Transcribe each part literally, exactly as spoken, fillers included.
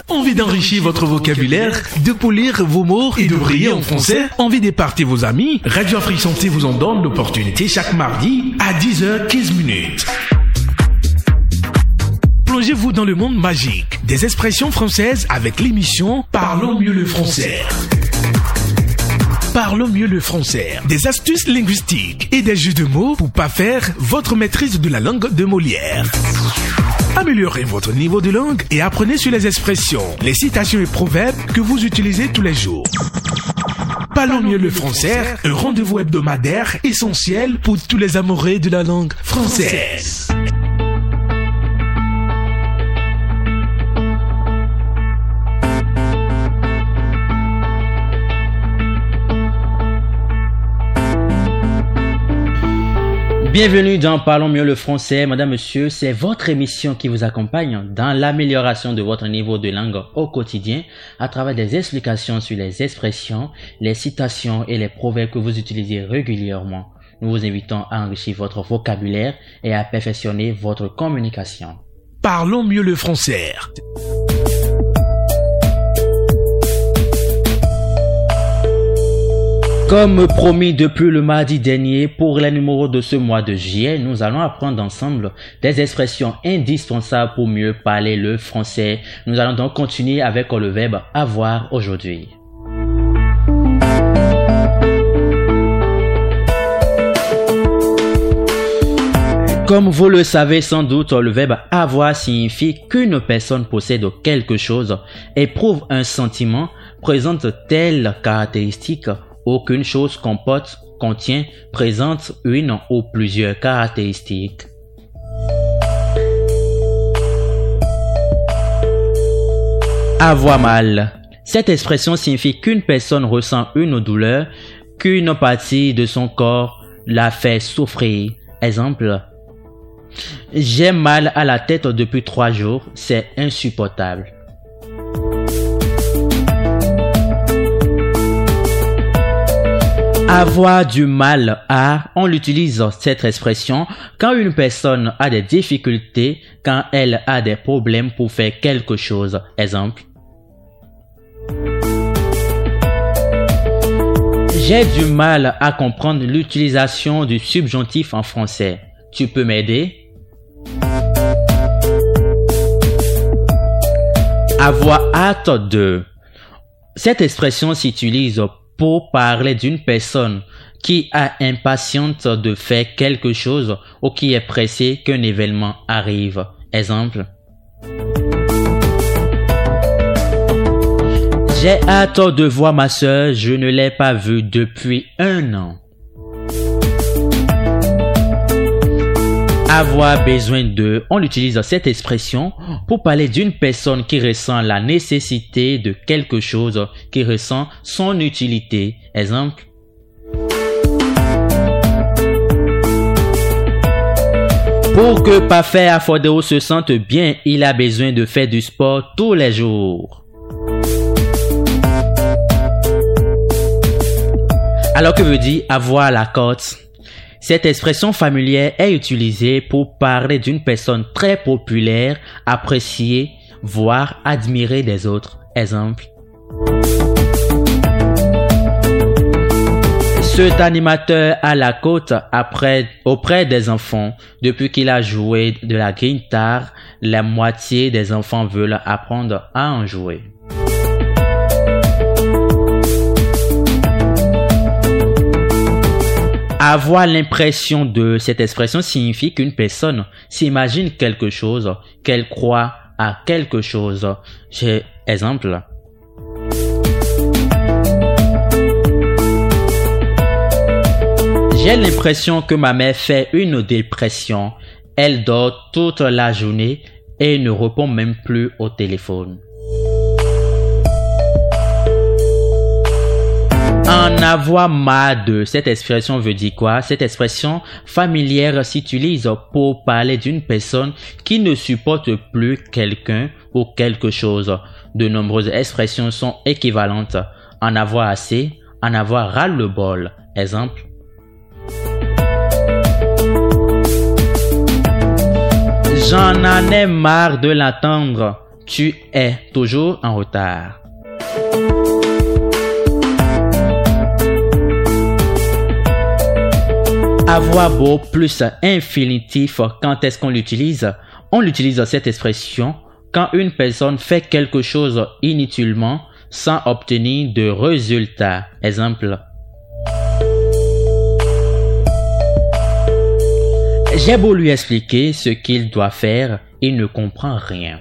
Envie d'enrichir votre vocabulaire, de polir vos mots et de briller en français? Envie d'éparter vos amis? Radio Afrique Santé vous en donne l'opportunité chaque mardi à dix heures quinze minutes. Plongez-vous dans le monde magique des expressions françaises avec l'émission Parlons mieux le français. Parlons mieux le français. Des astuces linguistiques et des jeux de mots pour parfaire votre maîtrise de la langue de Molière. Améliorez votre niveau de langue et apprenez sur les expressions, les citations et proverbes que vous utilisez tous les jours. Parlons mieux le français, un rendez-vous hebdomadaire essentiel pour tous les amoureux de la langue française. Bienvenue dans Parlons mieux le français, madame, monsieur, c'est votre émission qui vous accompagne dans l'amélioration de votre niveau de langue au quotidien à travers des explications sur les expressions, les citations et les proverbes que vous utilisez régulièrement. Nous vous invitons à enrichir votre vocabulaire et à perfectionner votre communication. Parlons mieux le français. Comme promis depuis le mardi dernier, pour les numéros de ce mois de juillet, nous allons apprendre ensemble des expressions indispensables pour mieux parler le français. Nous allons donc continuer avec le verbe avoir aujourd'hui. Comme vous le savez sans doute, le verbe avoir signifie qu'une personne possède quelque chose, éprouve un sentiment, présente telle caractéristique, aucune chose comporte, contient, présente une ou plusieurs caractéristiques. Avoir mal. Cette expression signifie qu'une personne ressent une douleur, qu'une partie de son corps la fait souffrir. Exemple: j'ai mal à la tête depuis trois jours, c'est insupportable. Avoir du mal à, on utilise cette expression quand une personne a des difficultés, quand elle a des problèmes pour faire quelque chose. Exemple: j'ai du mal à comprendre l'utilisation du subjonctif en français. Tu peux m'aider? Avoir hâte de. Cette expression s'utilise pour parler d'une personne qui a impatiente de faire quelque chose ou qui est pressée qu'un événement arrive. Exemple: j'ai hâte de voir ma sœur, je ne l'ai pas vue depuis un an. Avoir besoin de, on utilise cette expression pour parler d'une personne qui ressent la nécessité de quelque chose, qui ressent son utilité. Exemple: pour que Parfait Afodéo se sente bien, il a besoin de faire du sport tous les jours. Alors que veut dire avoir la cote? Cette expression familière est utilisée pour parler d'une personne très populaire, appréciée, voire admirée des autres. Exemple: cet animateur a la cote après, auprès des enfants. Depuis qu'il a joué de la guitare, la moitié des enfants veulent apprendre à en jouer. Avoir l'impression de, cette expression signifie qu'une personne s'imagine quelque chose, qu'elle croit à quelque chose. J'ai exemple: j'ai l'impression que ma mère fait une dépression. Elle dort toute la journée et ne répond même plus au téléphone. En avoir marre de, cette expression veut dire quoi? Cette expression familière s'utilise pour parler d'une personne qui ne supporte plus quelqu'un ou quelque chose. De nombreuses expressions sont équivalentes. En avoir assez, en avoir ras-le-bol. Exemple: j'en en ai marre de l'entendre. Tu es toujours en retard. Avoir beau plus infinitif, quand est-ce qu'on l'utilise? On utilise cette expression quand une personne fait quelque chose inutilement sans obtenir de résultat. Exemple. J'ai beau lui expliquer ce qu'il doit faire, il ne comprend rien.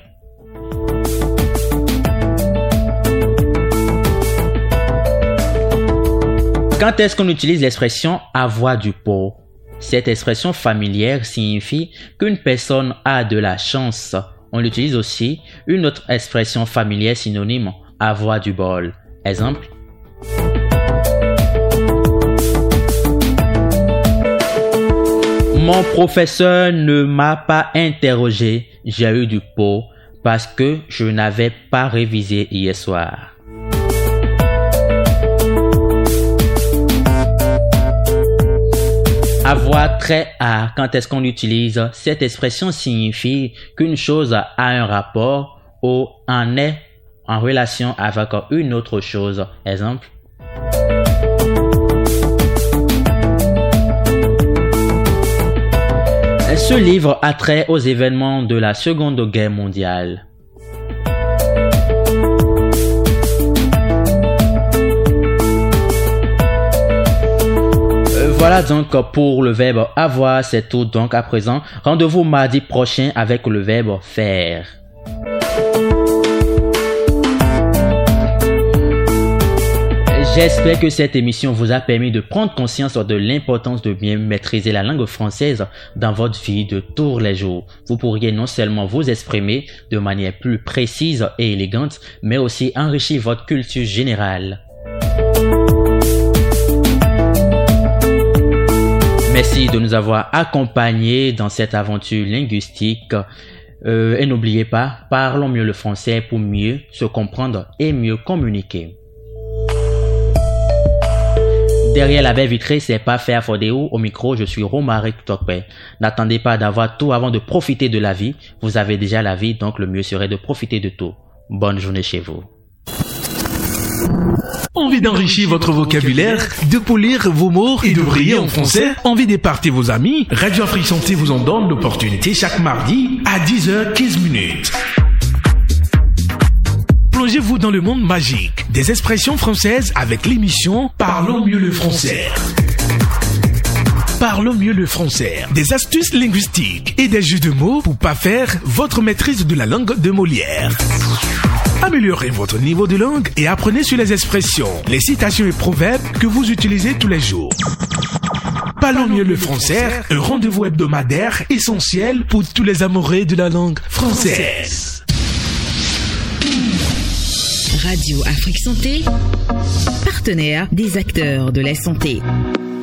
Quand est-ce qu'on utilise l'expression « avoir du pot » ? Cette expression familière signifie qu'une personne a de la chance. On utilise aussi une autre expression familière synonyme « avoir du bol ». Exemple. Mon professeur ne m'a pas interrogé, j'ai eu du pot parce que je n'avais pas révisé hier soir. Avoir très à, quand est-ce qu'on l'utilise? Cette expression signifie qu'une chose a un rapport ou en est en relation avec une autre chose. Exemple. Ce livre a trait aux événements de la Seconde Guerre mondiale. Voilà donc pour le verbe avoir, c'est tout donc à présent. Rendez-vous mardi prochain avec le verbe faire. J'espère que cette émission vous a permis de prendre conscience de l'importance de bien maîtriser la langue française dans votre vie de tous les jours. Vous pourriez non seulement vous exprimer de manière plus précise et élégante, mais aussi enrichir votre culture générale. Merci de nous avoir accompagnés dans cette aventure linguistique. Euh, et n'oubliez pas, parlons mieux le français pour mieux se comprendre et mieux communiquer. Derrière la baie vitrée, c'est Parfait Afodéo. Au micro, je suis Romaric Tokpe. N'attendez pas d'avoir tout avant de profiter de la vie. Vous avez déjà la vie, donc le mieux serait de profiter de tout. Bonne journée chez vous. Envie d'enrichir votre vocabulaire, de polir vos mots et de briller en français? Envie d'éparter vos amis? Radio Afrique Santé vous en donne l'opportunité chaque mardi à dix heures quinze minutes. Plongez-vous dans le monde magique des expressions françaises avec l'émission Parlons mieux le français. Parlons mieux le français. Des astuces linguistiques et des jeux de mots pour parfaire votre maîtrise de la langue de Molière. Améliorez votre niveau de langue et apprenez sur les expressions, les citations et proverbes que vous utilisez tous les jours. Parlons mieux le français, un rendez-vous hebdomadaire essentiel pour tous les amoureux de la langue française. Radio Afrique Santé, partenaire des acteurs de la santé.